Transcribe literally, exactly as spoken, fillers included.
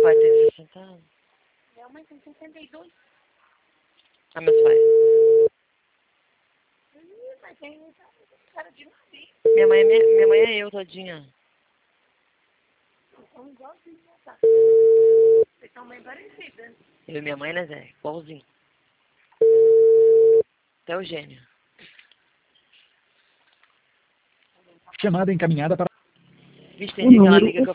pai tem sessenta anos. Minha mãe tem sessenta e dois. Ah, meus pais. Ih, mas tem cara de nariz. Minha mãe é, minha, minha mãe é eu, todinha. São igualzinhos, tá? Vocês são bem parecidas. Eu e minha mãe, né, Zé? Igualzinho. Até o gênio. Chamada encaminhada para Vixe, o tem dia que ela número liga que eu